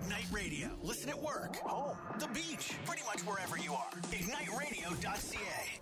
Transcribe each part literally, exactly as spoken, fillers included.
Ignite Radio. Listen at work, home, the beach, pretty much wherever you are. ignite radio dot c a.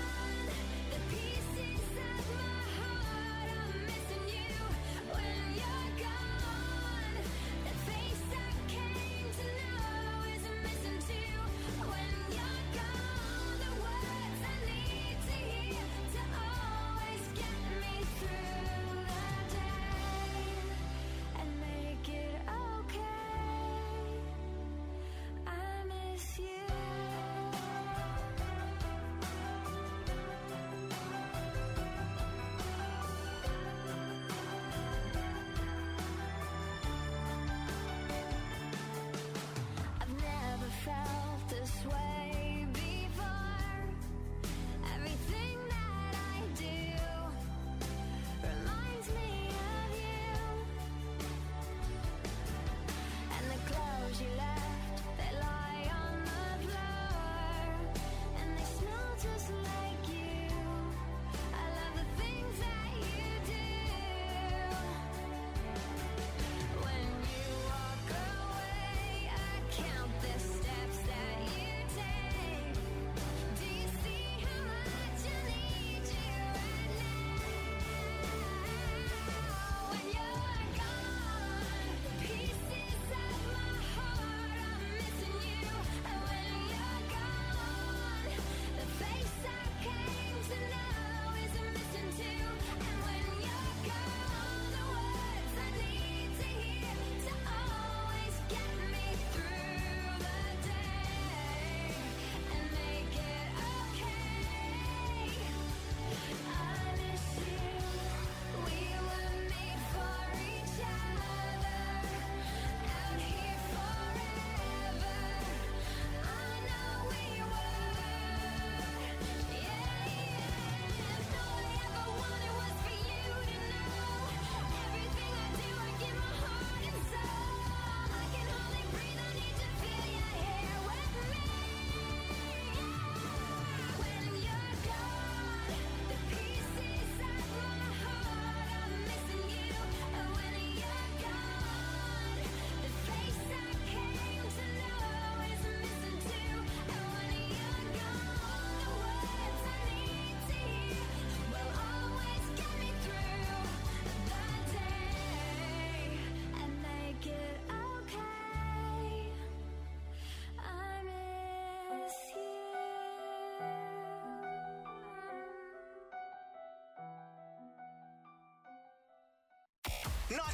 Pieces of my heart, I'm missing you when you're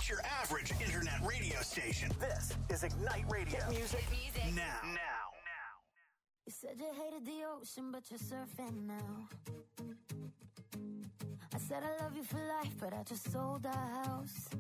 not your average internet radio station. This is Ignite Radio. Hit music, Hit music. now. Now. You said you hated the ocean, but you're surfing now. I said I love you for life, but I just sold our house.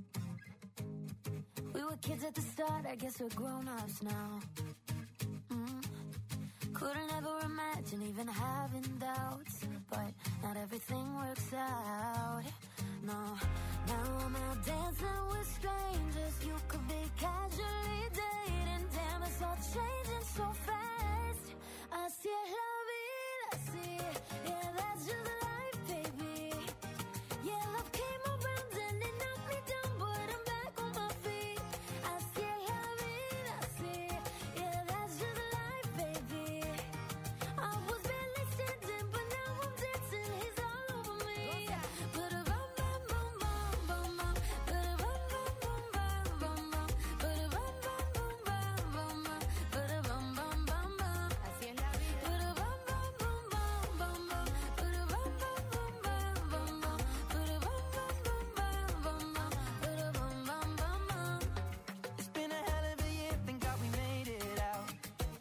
We were kids at the start, I guess we're grown-ups now. Mm. Couldn't ever imagine even having doubts, but not everything works out. No, now I'm out dancing with strangers. You could be casually dating. Damn, it's all changing so fast. Así es la vida, así. Yeah, that's just life, baby. Yeah, love came around and it knocked me down, but I'm back on my feet. Así es la vida, así. Yeah, that's just life, baby. I was barely standing, but now I'm dancing. He's all over me. But a bum bum bum bum bum bum. But a bum bum bum bum bum bum. But a bum bum bum bum bum bum. But a bum bum bum bum. Así es la vida. But a bum bum bum bum bum bum. But a bum bum bum bum bum bum. But a bum bum bum bum bum bum. But a bum bum bum bum. It's been a hell of a year, thank God we made it out.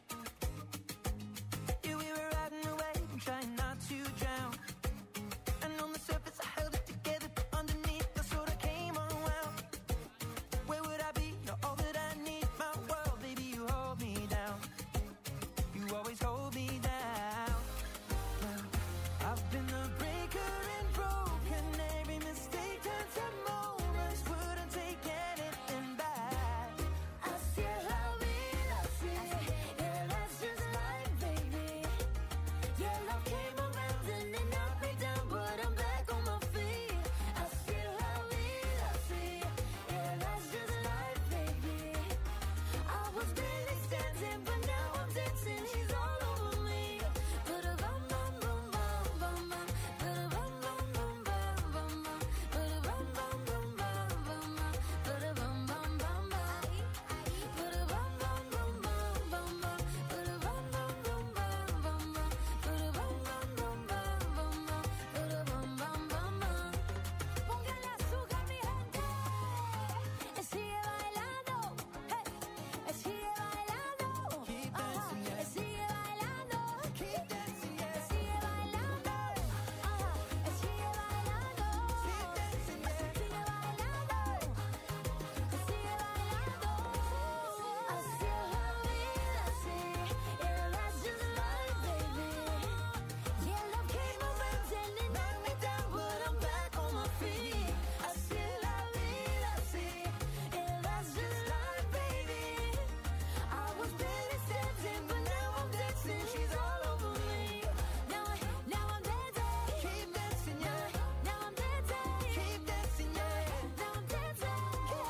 Yeah, we were riding away and trying not to drown. And on the surface I held it together, but underneath I sort of came unwound. Where would I be? You're all that I need. My world, baby, you hold me down. You always hold me down. Now, I've been the breaker and broken. Every mistake turns to moments. Wouldn't take anything back. Así es la vida, así. Yeah, that's just life, baby. Yeah, love came around and it knocked me down, but I'm back on my feet. Así es la vida, así. Yeah, that's just life, baby. I was barely standing, but now I'm dancing. He's all over me. But a bum bum bum bum bum bum. But a bum bum bum bum bum bum. But a bum bum bum bum bum bum. But a bum bum bum bum. But a bum bum bum bum bum bum. But a bum bum bum bum bum bum. But a bum bum bum bum bum bum. But a bum bum bum bum. Póngale azúcar, mi gente. Y sigue bailando. Hey. Y sigue bailando. Keep Ajá. dancing, yeah. Y sigue bailando. Keep dancing, Y yeah. sigue bailando. Ajá. Y sigue bailando. Keep dancing, yeah. Sigue bailando. Y sigue bailando. Así es la vida, así. Yeah, that's just life, baby. Yeah, love came around and it knocked me down, but I'm back on my feet. Así es la vida, así. Yeah, that's just life, baby. I was barely standing, but now I'm dancing. She's all over me. Now, I, now I'm dancing. Keep dancing, yeah. Now I'm dancing. Keep dancing, yeah. Now I'm dancing. Keep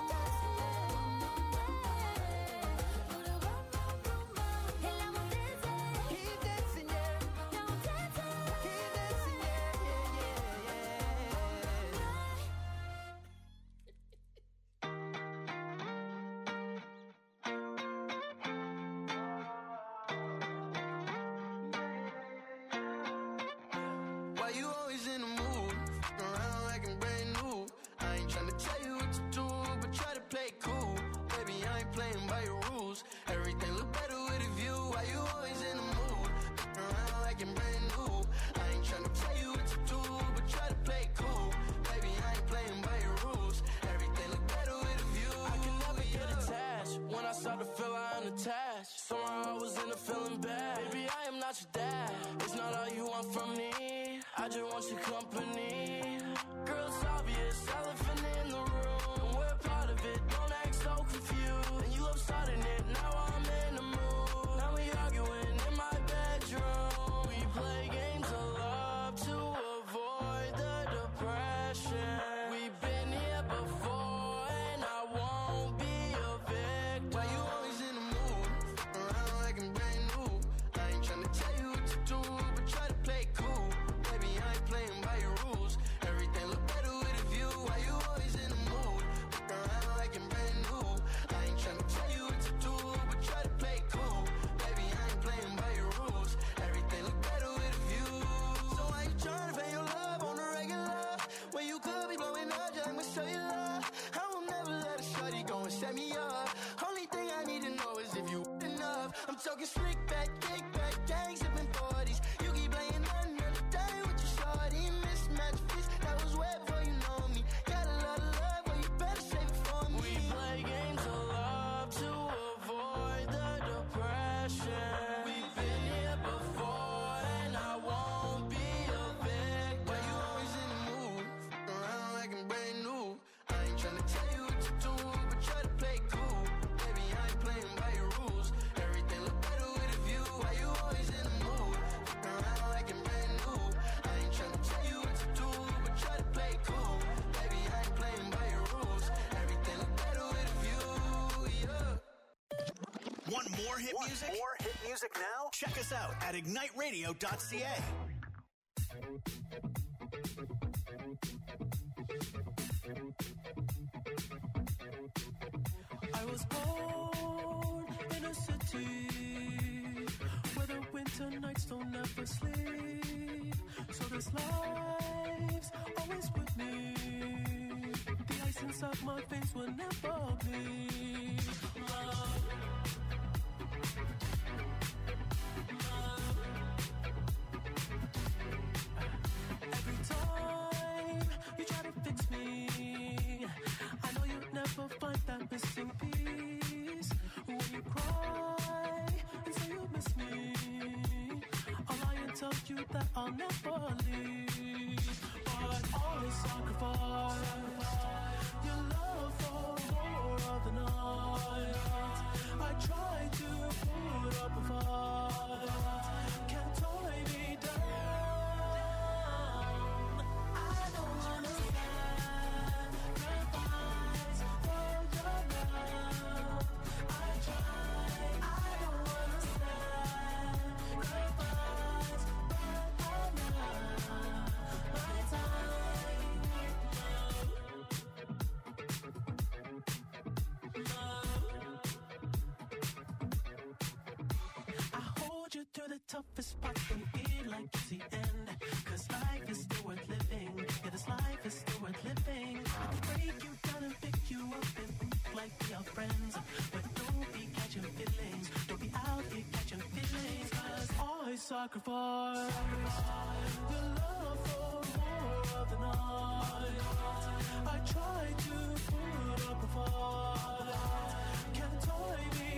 dancing. And now I'm dancing. Keep dancing, yeah. Now I'm dancing. Keep dancing, yeah, yeah, yeah. Why you always in the mood? Around like I'm brand new. I ain't tryna tell you what to do, but try to play cool. Baby, I ain't playing by your rules. Everything look better with a view. Why you always in the mood? Around like I'm brand new. I ain't tryna tell you what to do, but try to play cool. Baby, I ain't playing by your rules. Everything look better with a view. I can never get attached. When I start to feel I'm attached, somehow I was in a feeling bad. Baby, I am not your dad. It's not all you want from me. I just want your company. Girl, it's obvious, elephant in the room. And we're part of it, don't act so confused. And you love starting it, now I'm in the mood. Now we arguing in my bedroom. We play games of love to avoid the depression. We've been here before, and I won't be a victim. Why you always in the mood? Around like I'm brand new. I ain't tryna tell you what to do, but try to play cool. Baby, I ain't playing by your rules. talking slick back, kick back, gang sipping forties. You keep playing another day with your shorty. Mismatch fist, that was way before you know me. Got a lot of love, but you better save it for me. We play games of love to avoid the depression. We've been here before, and I won't be a victim. Why you always in the mood, around like I'm brand new? I ain't tryna tell you what to do, but try to play cool. Baby, I ain't playing by your rules. Everything look better with a view. Why you always in the mood, around like I'm brand new? I ain't tryna tell you what to do, but try to play cool. Baby, I ain't playing by your rules. Everything look better with a view, yeah. Want more hit Want music? more hit music now? Check us out at ignite radio dot c a. I was born in a city where the winter nights don't ever sleep. So this life's always with me. The ice inside my veins will never bleed. Love. Every time you try to fix me, I know you'll never find that missing piece. When you cry and say you miss me, I'll lie and tell you that I'll never leave. But always sacrifice your love for more of the night. I try to put up a fight, can't tie me down. I don't understand sacrifice for your love. I try, I don't understand sacrifice, but I'm not my time. I hold you through the toughest parts and feel like it's the end. Cause life is still worth living. Yeah, this life is still worth living. I can break you down and pick you up and think like we are friends. But don't be catching feelings. Don't be out here catching feelings. Cause I sacrifice your love for more of the night. I try to put up a fight, can't tie me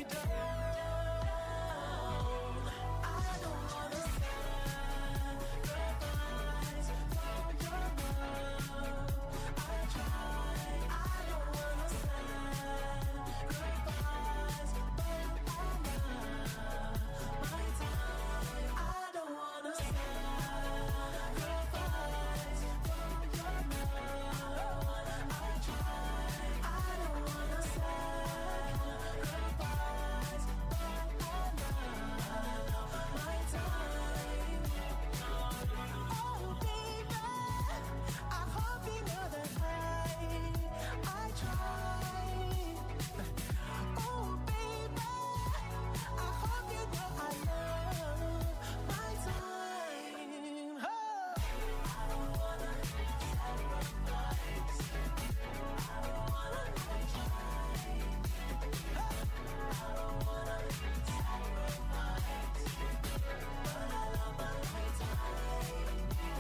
down. I don't understand sacrifice for your love. I try, I don't understand sacrifice, but I'm not my time. I don't understand sacrifice for your love. I try, I don't understand sacrifice, but I'm not my time. Oh baby, I hope you know that I, I try. Oh baby, I hope you know I love my time. Oh. I don't wanna sacrifice. I don't wanna try. I don't wanna sacrifice, but I love my time.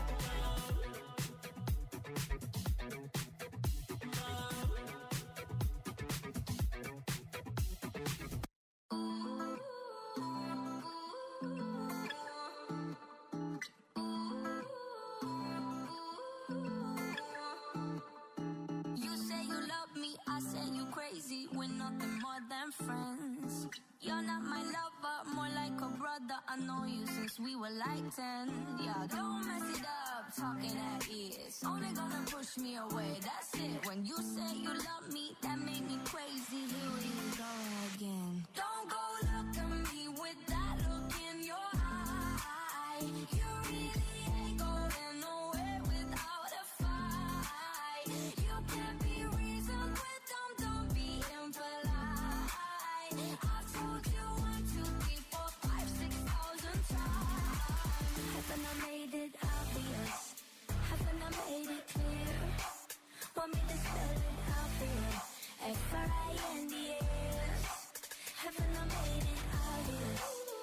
You say you love me, I say you crazy. We're nothing more than friends. You're not my lover, more like a brother. I know you since we were like ten. Yeah, don't mess it up, talking at ears. Only gonna push me away, that's it. When you say you love me, that made me crazy. Here we go again. Don't go look at me with that look in your eye. You really ain't going nowhere without a fight. You can't be reasoned with, don't, don't be impolite. I've told you one, two, three, four, five, six thousand times. Haven't I made it obvious? Haven't I made it clear? Want me to spell it out for you? F R I N D S. Haven't I made it obvious?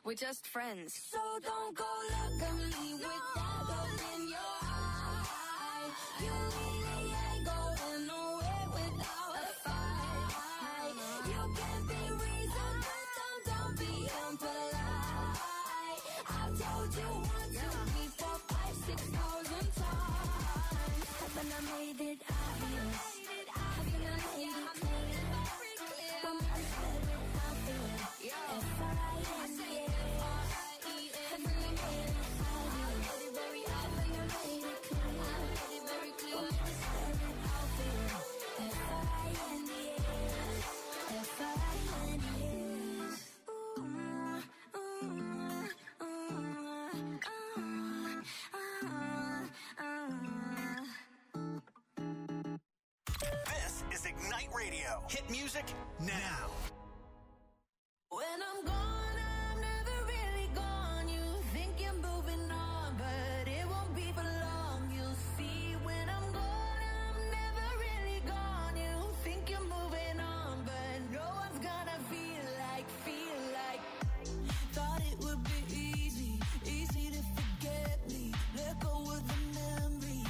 We're just friends. So don't go look at me with that look in your eye. You really ain't going nowhere without a fight. You can be reasoned, but don't, don't be impolite. I've told you one, two, three, four, five, six thousand times. Haven't I made it obvious? Haven't I made it clear? I'm not said it, I feel it. If I am the This is Ignite Radio. Hit music now. When I'm gone, I'm never really gone. You think you're moving on, but it won't be for long. You'll see when I'm gone, I'm never really gone. You think you're moving on, but no one's gonna feel like, feel like. Thought it would be easy, easy to forget me. Let go of the memories.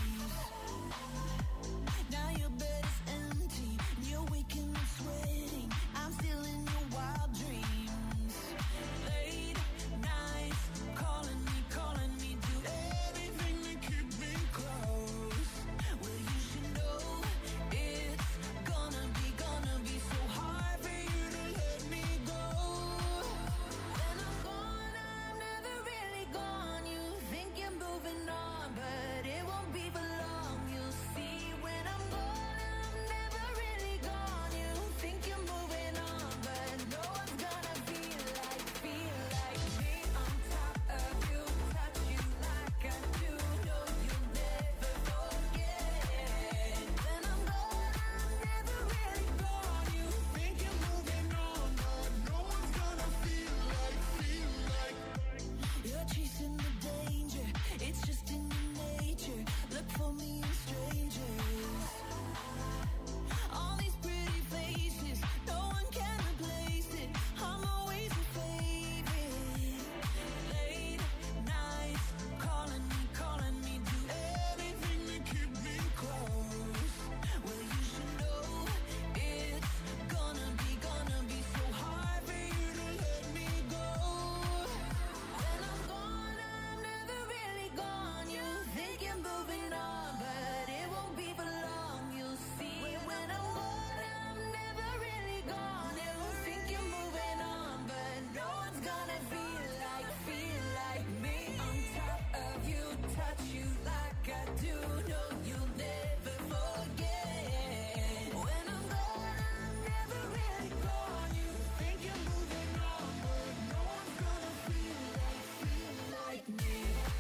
Now your bed is empty, you're waking up sweating. I'm still in your wild dreams. Late nights, calling me, calling me, do everything to keep me close. Well, you should know it's gonna be, gonna be so hard for you to let me go. When I'm gone, I'm never really gone. You think you're moving on, but it won't be for long. You'll see when I'm gone, I'm never really gone. You think you're moving on, but no one's gonna feel like, feel like me on top of you, touch you like I do. No, you'll never forget. When I'm gone, I'm never really gone. You think you're moving on, but no one's gonna feel like, feel like. You're chasing the danger, it's just in your nature. Look for me in strangers. All these pretty faces, no one can replace it. I'm always a favorite. Late nights, calling me, calling me, do everything to keep me close. Well, you should know it's gonna be, gonna be so hard for you to let me go. When I'm gone, I'm never really gone. You think you're moving on, but it won't be for long. You'll see when I'm gone, I'm never really gone. You think you're moving on, but no one's gonna feel like, feel like me on top of you, touch you like I do. No, you'll never forget. When I'm gone, I'm never really gone. You think you're moving on, but no one's gonna feel like, feel like me.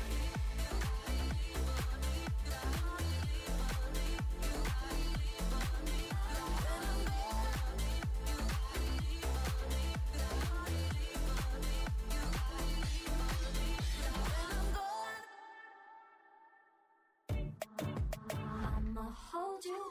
I'ma hold you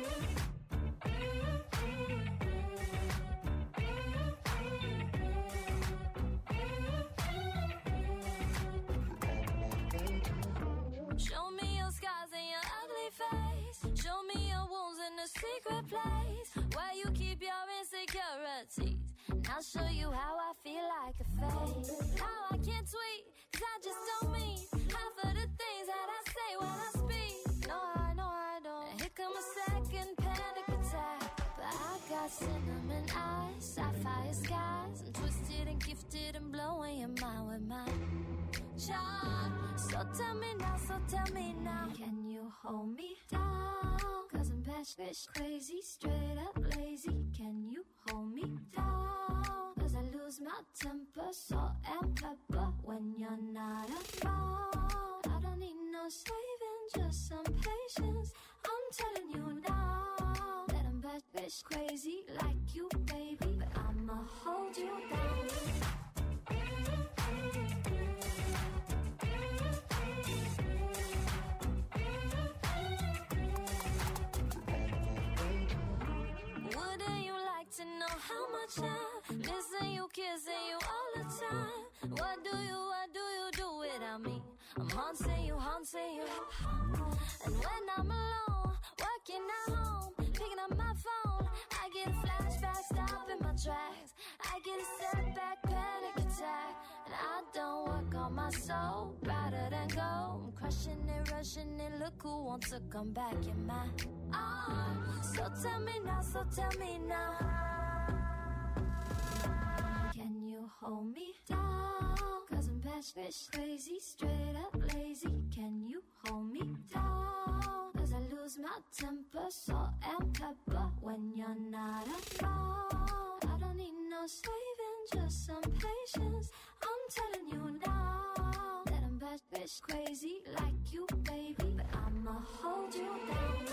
Show me your scars and your ugly face. Show me your wounds in a secret place where you keep your insecurities. And I'll show you how I feel like a fake. How I can't tweet, cause I just don't mean half of the things that I say when I speak. No, I know I don't. Here come a second panic attack. But I got cinnamon eyes, sapphire skies. I'm twisted and gifted and blowing your mind with my charm. So tell me now, so tell me now, can you hold me down? Cause I'm bitch crazy, straight up lazy. Can you hold me down? Cause I lose my temper, salt and pepper when you're not around. I don't need no saving, just some patience. I'm telling you now that I'm bitch crazy like you, baby. But I'ma hold you down. Wouldn't you like to know how much I Missing you, kissing you all the time. What do you, what do you do without me? I'm haunting you, haunting you. And when I'm alone, working at home, picking up my phone, I get a flashback, stopping my tracks. I get a setback, panic attack. And I don't work on my soul, rather than go. I'm crushing it, rushing it, look who wants to come back in my arms. So tell me now, so tell me now. Can you hold me down? Cause I'm bad bitch crazy, straight up lazy. Can you hold me down? Cause I lose my temper, salt and pepper when you're not around. I don't need no saving, just some patience. I'm telling you now that I'm bad bitch crazy like you, baby. But I'ma hold you down.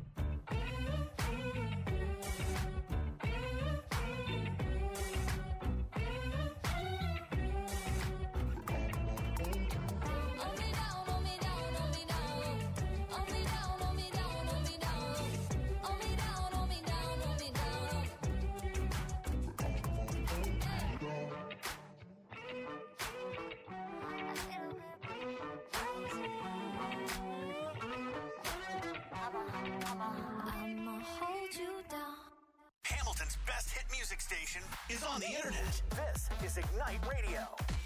Hamilton's best hit music station is on the internet. This is Ignite Radio.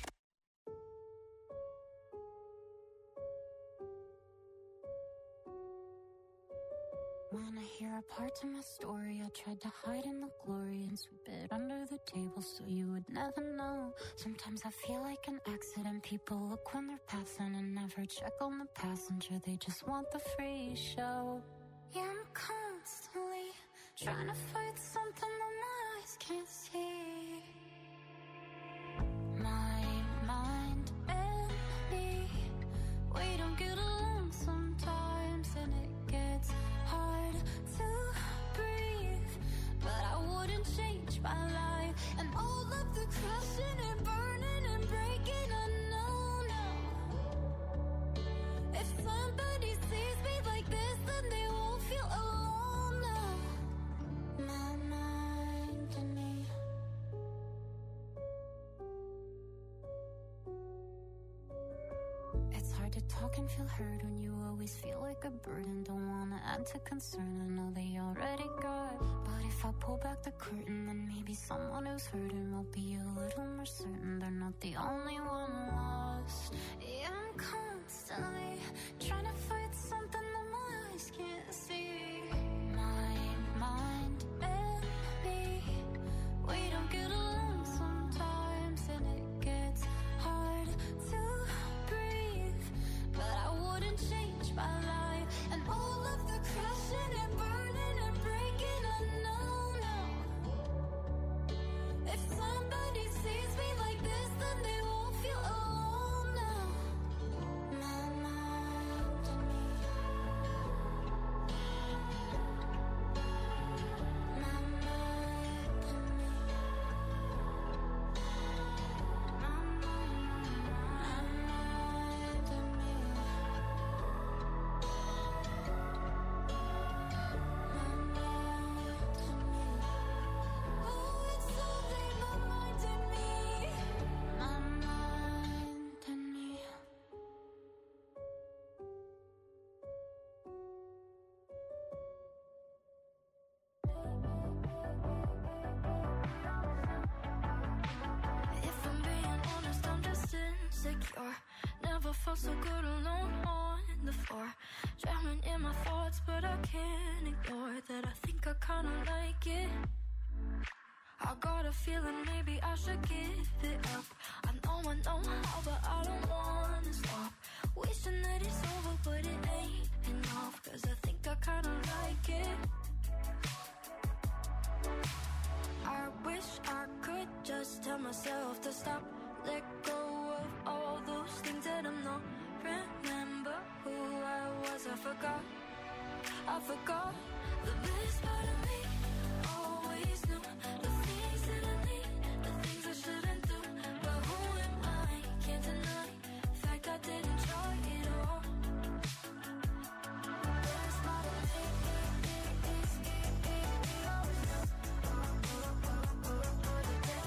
Wanna hear a part of my story? I tried to hide in the glory and sweep it under the table so you would never know. Sometimes I feel like an accident. People look when they're passing and never check on the passenger. They just want the free show. Yeah, I'm constantly trying to fight something that my eyes can't see. My mind and me, we don't get along sometimes, and it gets hard to breathe. But I wouldn't change my life, and all of the crashing and burning and breaking, I know now. If somebody sees me like this, then they won't feel alone now. My mind and me. It's hard to talk and feel heard when you always feel like a burden. Don't wanna add to concern, I know they already got. But if I pull back the curtain, then maybe someone who's hurting will be a little more certain they're not the only one lost. Yeah, I'm constantly trying to fight something that my eyes can't see. My mind and me, we don't get along sometimes, and it gets hard to breathe. But I wouldn't change my life, and all of the crashing and burning and breaking, I know now. If somebody sees me like this, then they won't feel alone now. My mind and me. My mind and me. My mind and me. Oh, it's all in my mind and me. My mind and me. If I'm being honest, I'm just insecure. Never felt so good alone on the floor. Drowning in my thoughts, but I can't ignore that. I think I kinda like it. I got a feeling maybe I should give it up. I know I know how, but I don't wanna stop. Wishing that it's over, but it ain't enough. Cause I think I kinda like it. I wish I could just tell myself to stop. Let go of all those things that I'm not. Remember who I was, I forgot. I forgot the best part of me. Always knew the things that I need, the things I shouldn't do. But who am I? Can't deny the fact I didn't try it all. Best part of me. Always knew. The best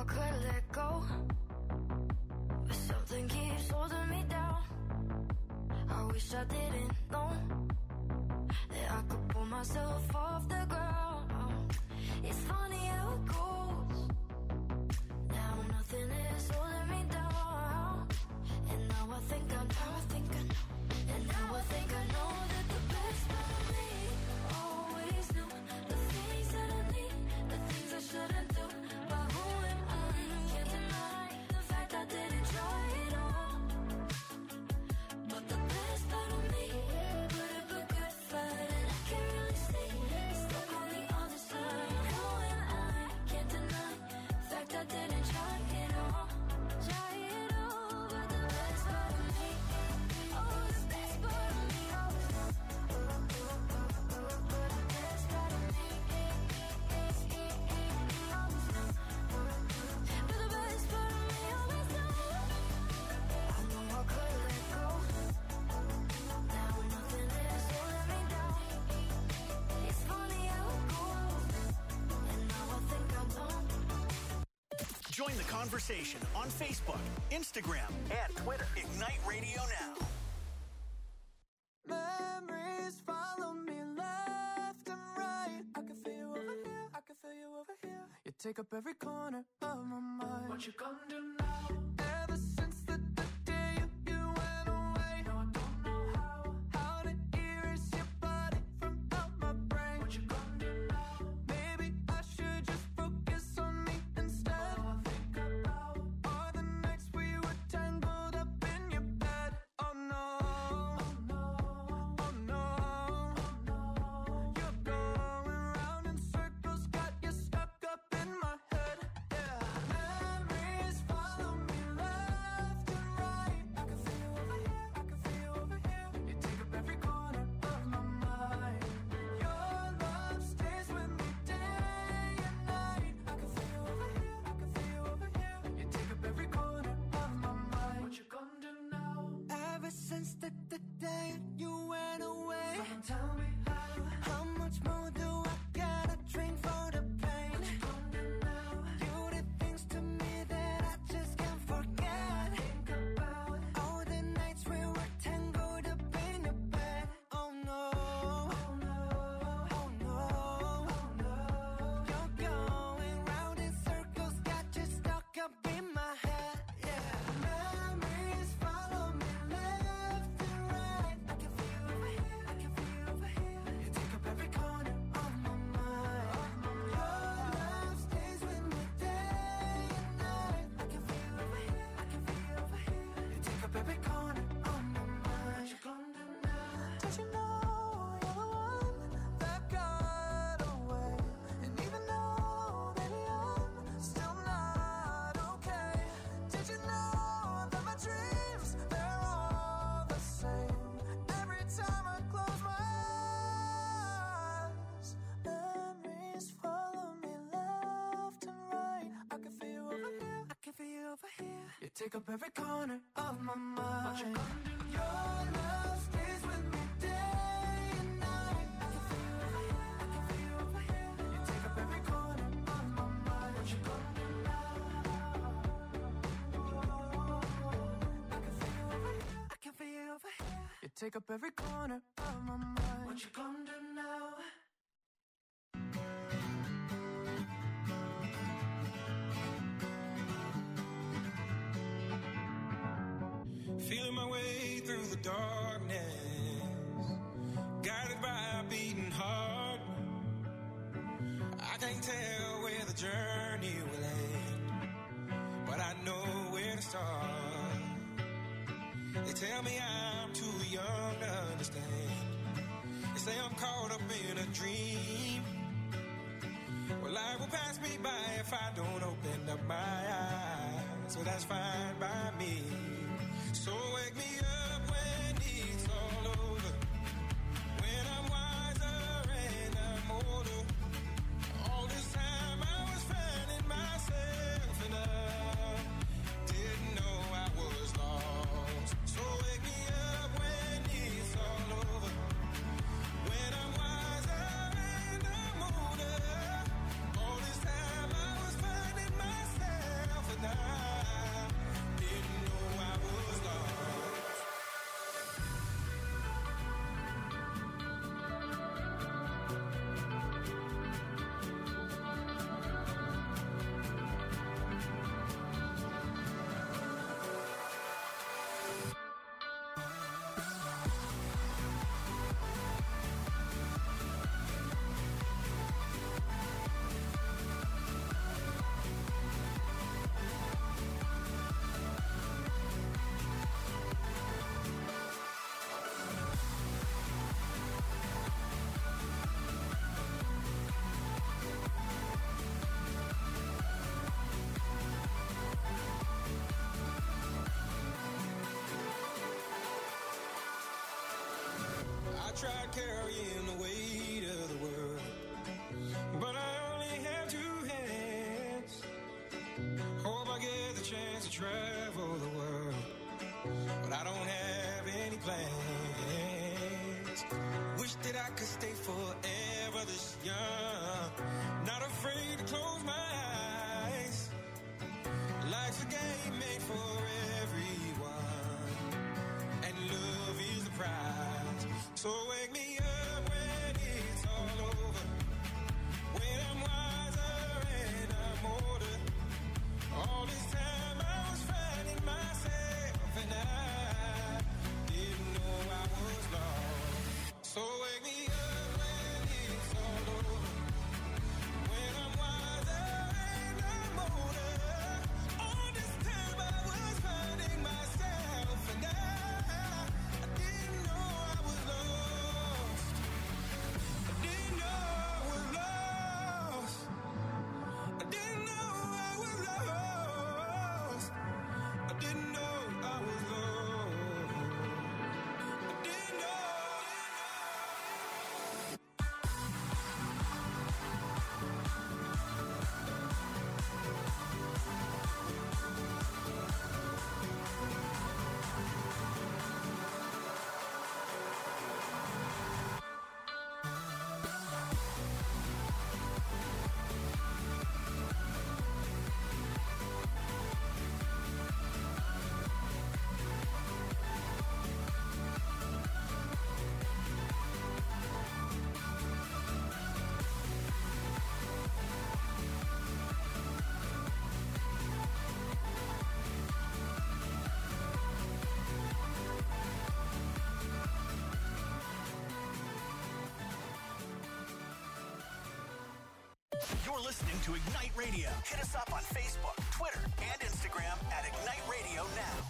I could let go, but something keeps holding me down. I wish I didn't know that I could pull myself off the ground. It's funny how it goes. Now nothing is holding me down. And now I think I know, I think I know. And now I think I know that the best part of me always knew the things that I need, the things I shouldn't do. But who am I? Can't deny the fact I didn't try it all. But the best part of me put up a good fight, and I can't really see stuck on the other side. Who am I? Can't deny the fact I didn't try it all. Try it all, but the best part of me, oh, the best part of me, oh, but the best part of me, but the best part of me always knows. I know I could let go. Now nothing is holding me down. It's funny how it goes. And now I think I don't. Join the conversation on Facebook, Instagram, and Twitter. Ignite Radio Now. Memories follow me left and right. I can feel you over here, I can feel you over here. You take up every corner of my mind. What you gonna do now? Ever since the, the day you, you went away, no, I don't know how, how to erase your body from out my brain. What you gonna do now? Maybe I should just focus on me instead. All I think about are the nights we were tangled up in your bed. Oh no, oh no, oh no, oh no. You're going round in circles, got you stuck up in my head. Yeah, memories follow me left and right. I can feel you over here, I can feel you over here. You take up every corner of my mind. Your love stays with me day and night. I can feel you over here, I can feel you over here. You take up every corner of my mind. What you gonna do now? Ever since the, the day you went away, someone tell me how. How much more do I gotta drink for the pain? What you gonna do now? You did things to me that I just can't forget. Think about all the nights we were tangled up in your bed. Oh no, oh no, oh no, oh no. You're going round in circles, got you stuck up in my head. Yeah, memories follow me left and right. I can feel you over here, I can feel you over here. You take up every corner of my mind. Your love stays with me day and night. I can feel you over here, I can feel you over here. You take up every corner of my mind. What you gonna do now? Did you know you're the one that got away? And even though, baby, I'm still not okay. Did you know that my dreams, they're all the same? Every time I close my eyes, memories follow me left and right. I can feel you over here, I can feel you over here. You take up every corner of my mind. What you gonna do? Your love stays with me day and night. I can feel you over here, I can feel you over here. You take up every corner of my mind. What you gonna do now? I can feel you over here, I can feel you over here. You take up every corner of my mind. What you gonna do now? Feeling my way through the darkness, guided by a beating heart. I can't tell where the journey will end, but I know where to start. They tell me I'm too young to understand. They say I'm caught up in a dream. Well, life will pass me by if I don't open up my eyes. So that's fine by me. So wake me up when it's all over, when I'm wiser and I'm older. All this time I was finding myself and I didn't know I was lost. So wake me up when it's all over, when I'm wiser and I'm older. All this time I was finding myself You're listening to Ignite Radio. Hit us up on Facebook, Twitter, and Instagram at Ignite Radio Now.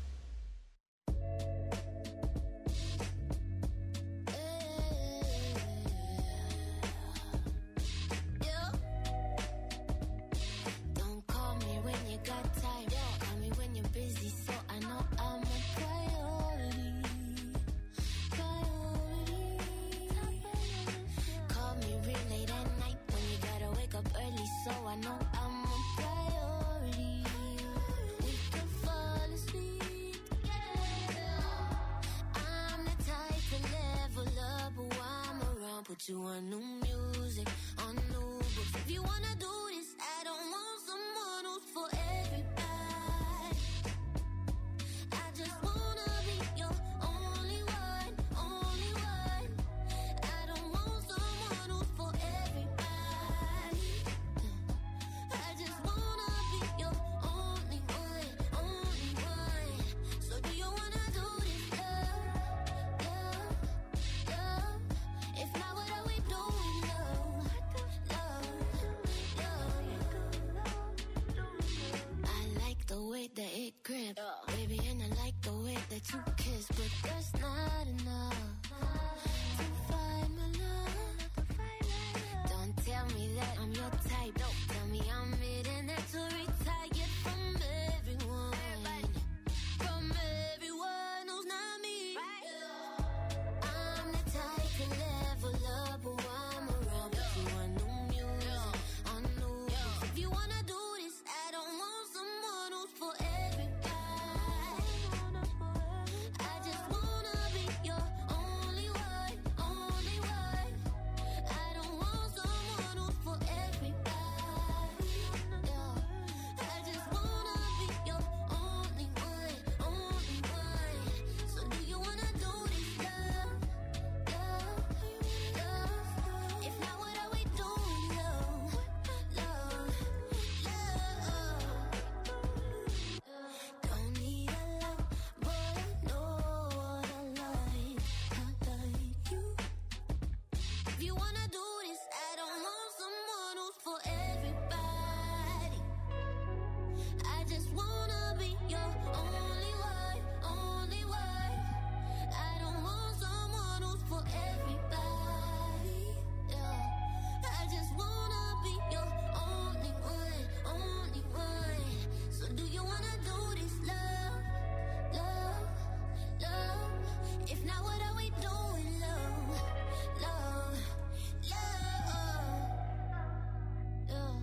Put you on new music, on new books. If you wanna do this, I don't want someone who's for everybody. I just wanna be your only one, only one. I don't want someone who's for everybody. I just wanna be your only one, only one. So do you wanna do this, love, love, love? If not, what are we doing, love, love, love? I like the way that it grip, baby, and I like the way that you kiss, but that's not enough to find my love. Don't tell me that I'm your type. Tell me I'm it and that to retire from everyone, from everyone who's not me. I'm the type to level up, but I'm around. Put you on new music, on new books. If you wanna do this, I don't want someone who's for everybody. I just wanna be your only one, only one. I don't want someone who's for everybody. Yeah. I just wanna be your only one, only one. So do you wanna do this, love, love, love? If not, what are we doing, love, love, love? Don't need a lot, but I know what I like. I like you. If you wanna do this, I don't want someone who's for everybody. I just wanna be your only one, only one. I don't want someone who's for everybody. Yeah. I just wanna be your only one, only one. So do you wanna do this, love, love, love? If not, what are we doing, love, love, love? Yeah.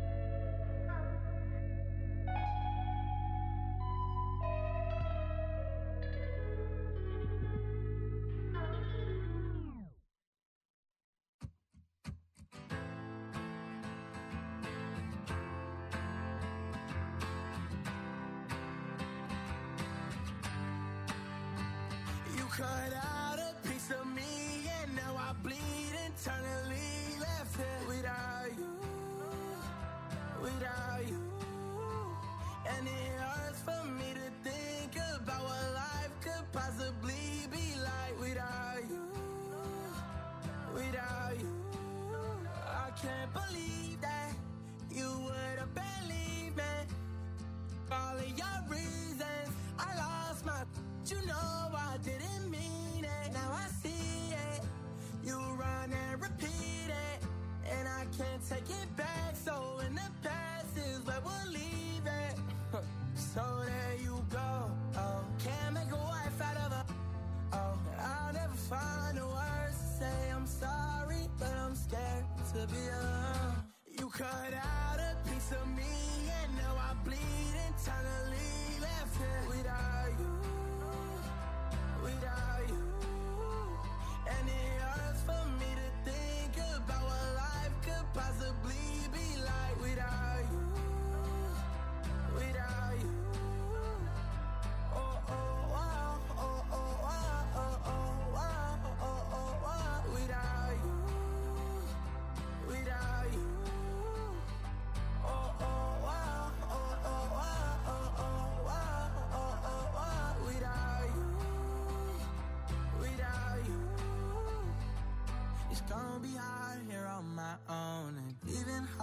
You cut out a piece of me, and now I bleed internally. Left here without you, without you. And it hurts for me to think about what life could possibly be like without you, without you. I can't believe that you would have believed me. All of your reasons, I lost my. You know I didn't mean it. Now I see it. You run and repeat it, and I can't take it back. So in the past is where we'll leave it. So there you go. Oh, can't make a wife out of her. Oh, I'll never find the words to say I'm sorry, but I'm scared to be alone. You cut out a piece of me, and now I bleed internally. Left here without you, without you. And it hurts for me to think about what life could possibly be like without you, without you. Oh, oh, wow, oh, oh, wow, oh, oh, wow, oh, oh, wow, without you, without you. Oh, oh, wow, oh, oh, wow, oh, oh, wow, oh, oh, wow, without you, without you. It's gonna be hard here on my own, and even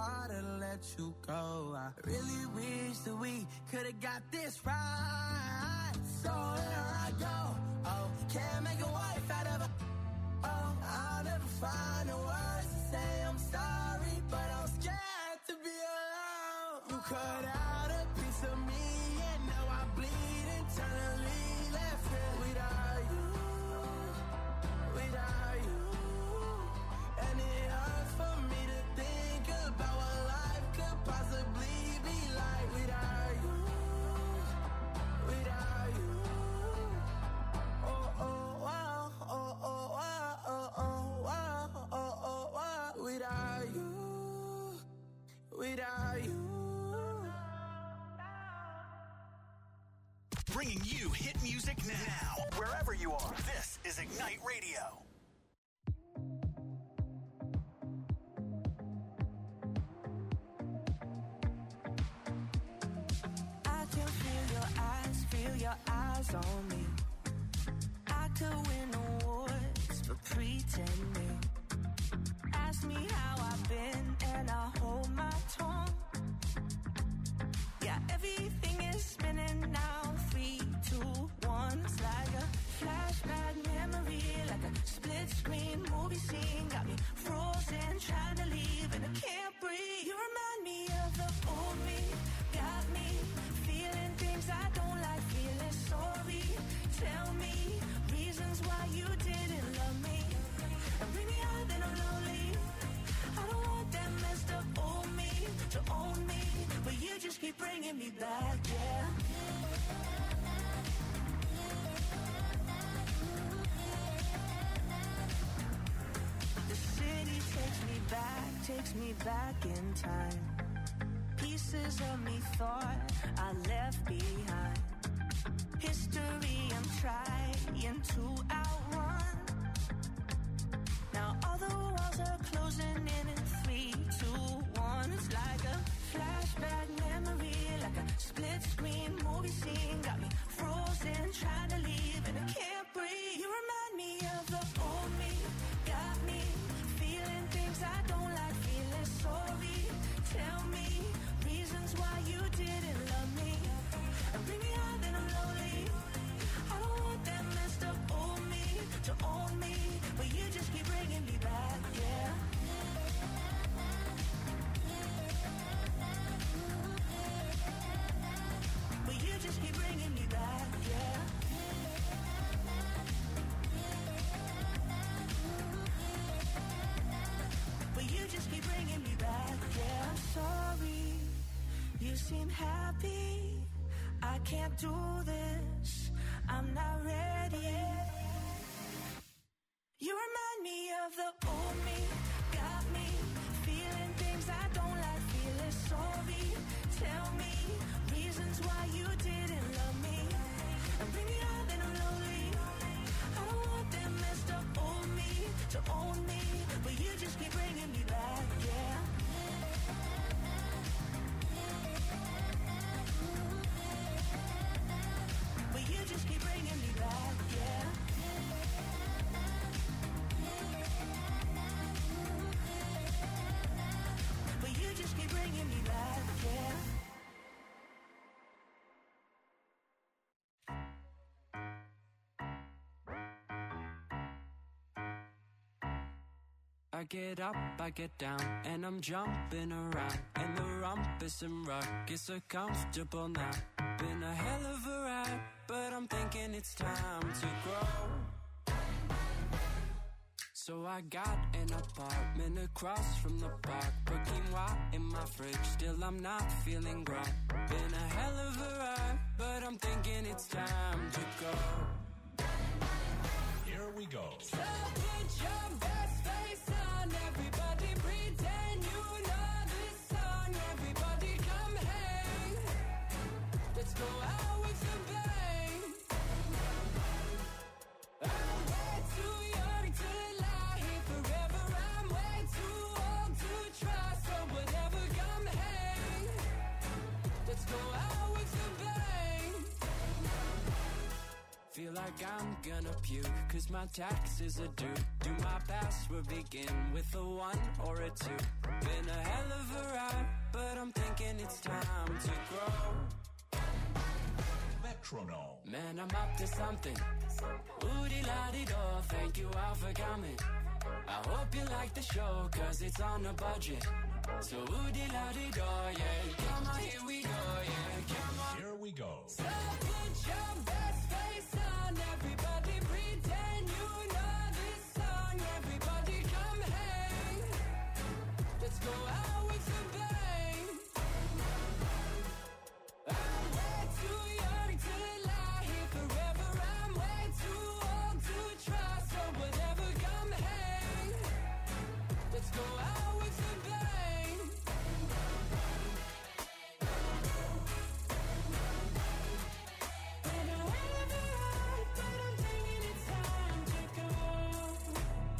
Oh, I really wish that we could've got this right. So here I go. Oh, can't make a wife out of a. Oh, I'll never find the words to say I'm sorry, but I'm scared to be alone. You cut out a piece of me, and now I bleed internally. Left here without you, without you. And it hurts for me to think about what life could possibly be like without you, without you. Oh, oh, wow, oh, oh, wow, oh, oh, wow, oh, oh, wow. Without you, without you. Bringing you hit music now, wherever you are. This is Ignite Radio. I can feel your eyes, feel your eyes on me. I could win awards for pretending. Ask me how I've been and I hold my tongue. Yeah, everything is spinning now. Three, two, one. It's like a flashback memory, like a split screen movie scene. Got me frozen, trying to leave and I can't breathe. You remind me of the old me. Got me feeling things I don't like, feeling sorry. Tell me reasons why you didn't love me. And bring me out then I'm lonely. I don't want that messed up old me to own me, but you just keep bringing me back, yeah. The city takes me back, takes me back in time. Pieces of me thought I left behind. History I'm trying to outrun. Now all the walls are closing in in three, two, one. It's like a flashback memory, like a split screen movie scene. Got me frozen, trying to leave and I can't breathe. You remind me of the old me. Got me feeling things I don't like, feeling sorry. Tell me reasons why you didn't love me. And bring me out then I'm lonely. I don't want that messed up old me to own me, but you just keep bringing me back, yeah. But you just keep bringing me back, yeah. But you just keep bringing me back, yeah. I'm sorry, you seem happy. I can't do this, I'm not ready. You remind me of the old me. Got me feeling things I don't like, feeling sorry. Tell me reasons why you didn't love me. And bring me out then I'm lonely. I don't want that messed up old me to own me, but you just keep bringing me back, yeah. But you just keep bringing me back, yeah. But you just keep bringing me back, yeah. I get up, I get down, and I'm jumping around. And the rumpus and ruckus are comfortable now. Been a hell of a ride, but I'm thinking it's time to grow. So I got an apartment across from the park. Put quinoa in my fridge, still I'm not feeling right. Been a hell of a ride, but I'm thinking it's time to go. Here we go. So put your best face on, everybody pretend you know this song. Everybody come hang, let's go out with a bang. I'm way too young to lie here forever. I'm way too old to try, so whatever, come hang, let's go out with a bang. Feel like like I'm gonna puke, cause my taxes are due. Do my password begin with a one or a two? Been a hell of a ride, but I'm thinking it's time to grow. Metronome. Man, I'm up to something. Oodie-la-dee-do, thank you all for coming. I hope you like the show, cause it's on a budget. So oodie-la-dee-do, yeah. Come on, here we go, yeah. Come on. Here we go. So put your best face on, everybody pretend you know this song. Everybody come hang. Let's go out with a bang. I'm way too young to lie here forever. I'm way too old to try. So whatever, come hang. Let's go out with a bang. Been a hell of a ride, but I'm thinking it's time to go.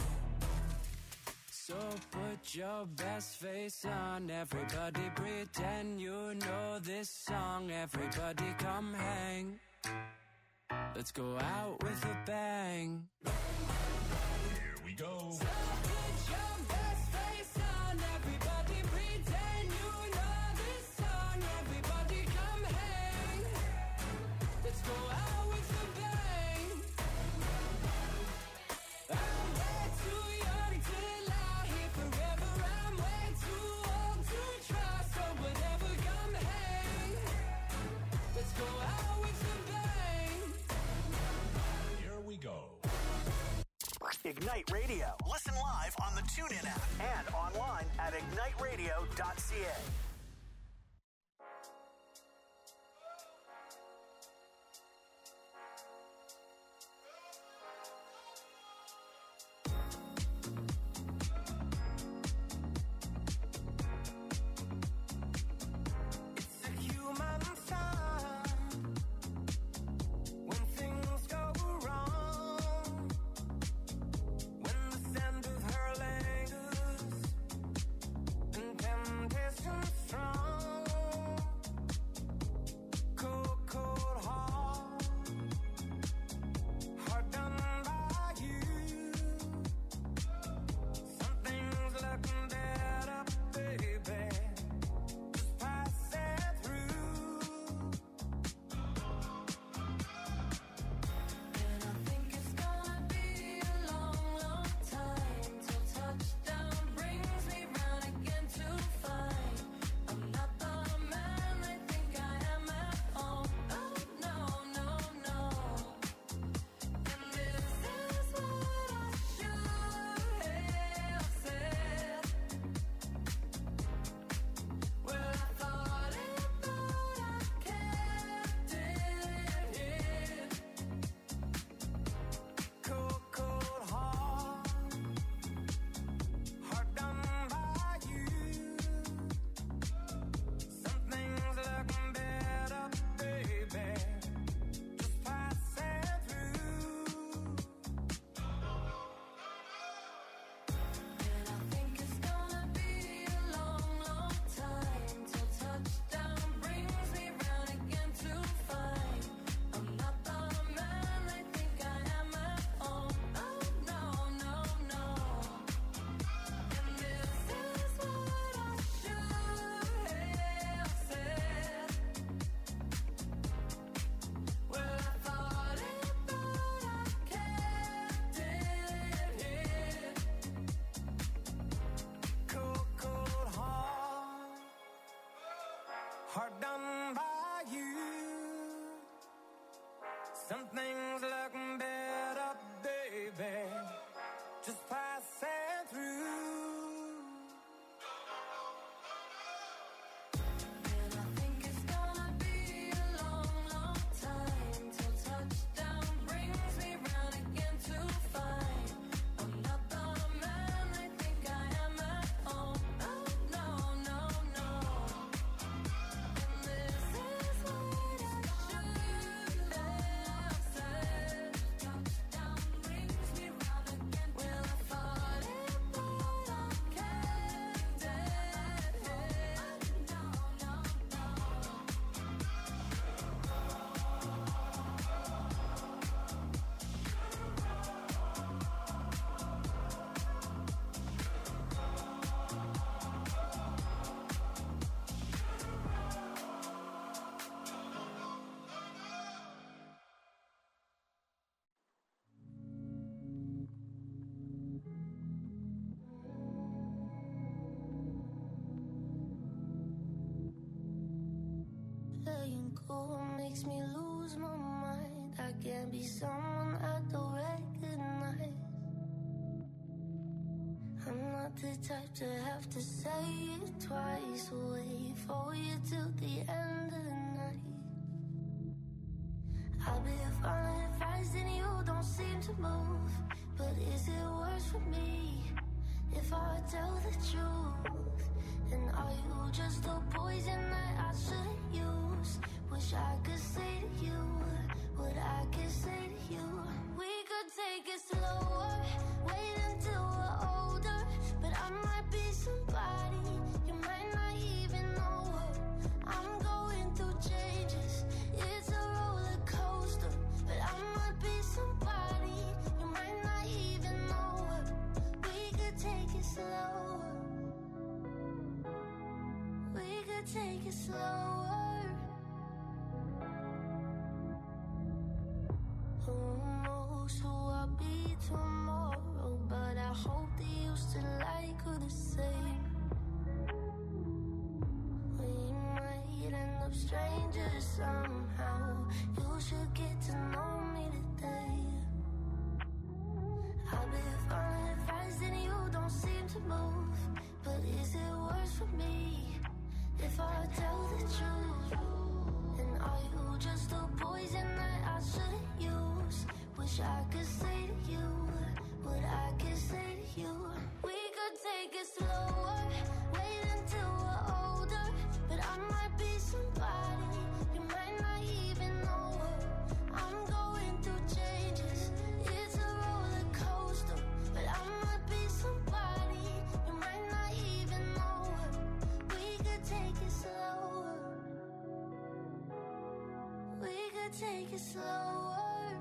So put your best face on, everybody pretend you know this song. Everybody come hang. Let's go out with a bang. Here we go. So put your best face on, everybody pretend you know this song. Everybody come hang. Let's go out with a bang. I'm way too young to lie here forever. I'm way too old to try. So whatever, come hang. Let's go out with a bang. Here we go. Ignite Radio. Listen live on the TuneIn app and online at ignite radio dot c a. It's a human sign when things go wrong, when the scent of her lingers and temptation strong. Cold, cold heart, heart done by you. Something's looking better, baby. Just pass it through. And I think it's gonna be a long, long time till touchdown brings me round again to find I'm not the man I think I am at home. Oh no, no, no. And this is what I should have said. Well, I thought it, but I kept it hid. Cold, cold heart, heart done by you. Something's looking better, baby. Just pass it through. And I think it's gonna be a long, long time till touchdown brings me round again to find I'm not the man I think I am at home. Oh no, no, no. And this is what I should have said. Well, I thought it, but I kept it hid. Cold, cold heart, heart done by you. Something's looking better, baby. Just pass it through. And I think it's gonna be a long, long time till touchdown brings me round again to find I'm not the man I think I am at home. Oh no, no, no. And what makes me lose my mind. I can't be someone I don't recognize. I'm not the type to have to say it twice. Wait for you till the end of the night. I'll be falling fast and you don't seem to move. But is it worse for me if I tell the truth? And are you just a poison that I shouldn't use? Wish I could say to you what I could say to you. We could take it slower, wait until we're older. But I might be somebody you might not even know her. I'm going through changes, it's a roller coaster. But I might be somebody you might not even know her. We could take it slower, we could take it slower. Who knows who I'll be tomorrow, but I hope that you still like her the same. We might end up strangers somehow. You should get to know me today. I've been falling fast and you don't seem to move. But is it worse for me if I tell the truth? And are you just a poison that I shouldn't use? Wish I could say to you what I could say to you. We could take it slower, wait until we're older. But I might be somebody you might not even know her. I'm going through changes, it's a roller coaster. But I might be somebody you might not even know her. We could take it slower, we could take it slower.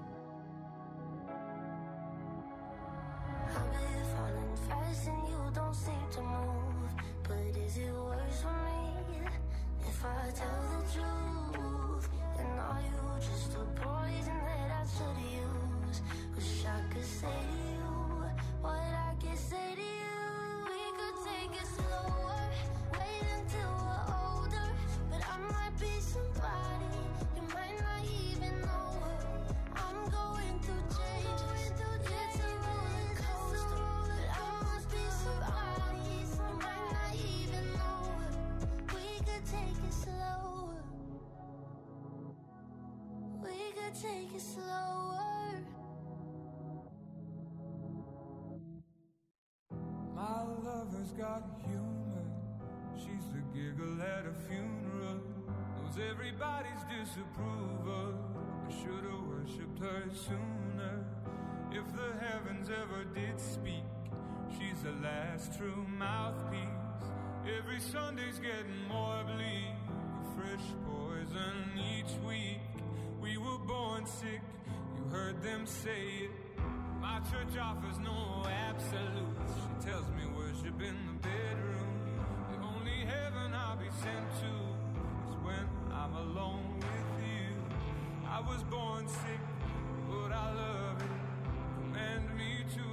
I've been falling fast and you don't seem to move. But is it worse for me if I tell the truth? And are you just a poison that I should use? Wish I could say to you what I can say to you. We could take it slower, wait until we're older. But I might be somebody you might not even know her. I'm going through changes, it's a roller coaster. But I must be somebody you might not even know her. We could take it slower, we could take it slower. My lover's got humor. She's the giggle at a funeral. Knows everybody's disapproval. I should've worshipped her sooner. If the heavens ever did speak, she's the last true mouthpiece. Every Sunday's getting more bleak. A fresh poison each week. We were born sick, you heard them say it. My church offers no absolutes. She tells me worship in the bedroom. The only heaven I'll be sent to is when I'm alone with you. I was born sick, but I love it. Command me to